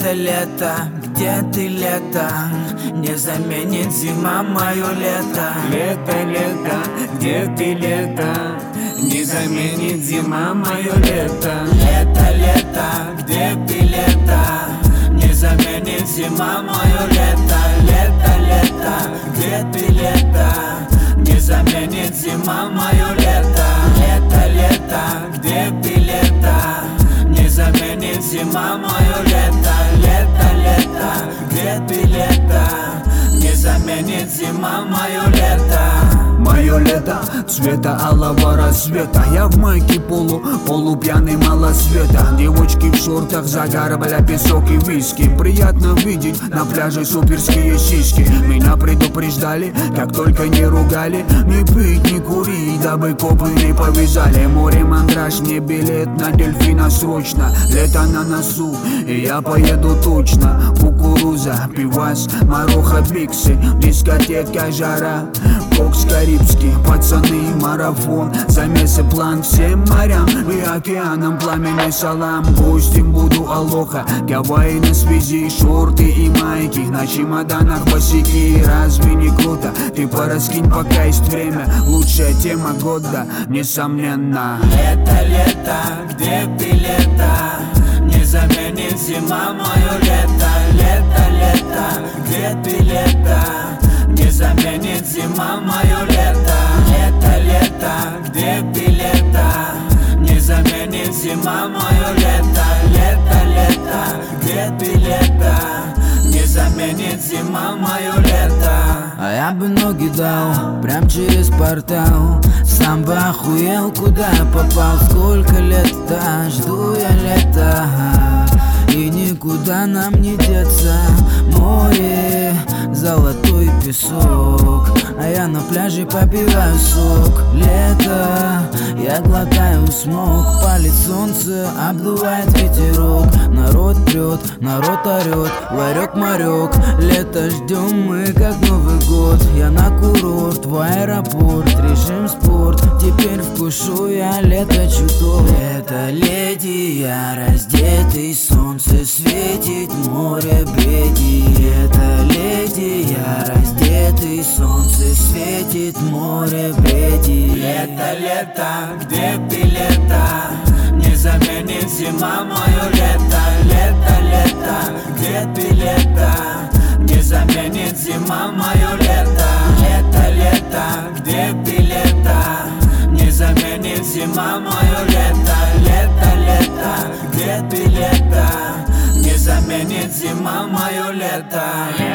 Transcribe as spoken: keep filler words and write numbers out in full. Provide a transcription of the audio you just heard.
Лето, лето, где ты, лето? Не заменит зима мое лето. Лето, лето, где ты, лето? Не заменит зима мое лето. Лето, лето, где ты, лето? Не заменит зима мое лето. Лето, лето, где ты, лето? Не заменит зима мое лето. Лето, лето, где ты, лето? Не заменит зима мое лето. Лето, лето, где ты, лето? Не заменит зима мое лето. Мое лето цвета алого рассвета. Я в майке полу, полупьяный малосвета. Девочки в шортах, загар, бля, песок и виски. Приятно видеть на пляже суперские сиськи. Меня предупреждали, как только не ругали. Не пить, не курить, дабы копы не повязали. Море мандраж, мне билет на дельфина срочно. Лето на носу, и я поеду точно. Кукуруза, пивас, маруха, биксы. Дискотека, жара, кокс карибский, пацаны, марафон. Замесы план всем морям и океанам. Пламенный салам, гостем буду алоха. Гавайи на связи, шорты и майки. На чемоданах босики, разве не круто? Ты пораскинь, пока есть время. Лучшая тема года, несомненно. Лето, лето, где ты, лето? Не заменит зима мое лето. Лето, лето, где ты, лето? Не заменит зима мое лето. Лето, лето, где ты, лето? Не заменит зима мое лето. Лето, лето, где ты, лето? Не заменит зима мое лето. А я бы ноги дал прям через портал. Сам бы охуел, куда я попал. Сколько лет, да, жду я лета. И никуда нам не деться. Море, золотой песок, а я на пляже попиваю сок. Лето, я глотаю смог. Палит солнце, обдувает ветерок. Народ прет, народ орет, ларек-марек. Лето ждем мы, как Новый год. Я на курорт, в аэропорт, режим спорт. Теперь вкушу я лето чуток. Лето, леди, я раздетый, солнце светит, море бредит. Это леди, я раздетый, солнце светит, море бредит. Лето, лето, где ты, лето? Не заменит зима мое лето. Лето, лето, где ты, лето? Не заменит зима мое лето. Лето, лето, где ты, лето? Не заменит зима мое лето. Лето, лето, где ты, лето? Не заменит зима мое лето.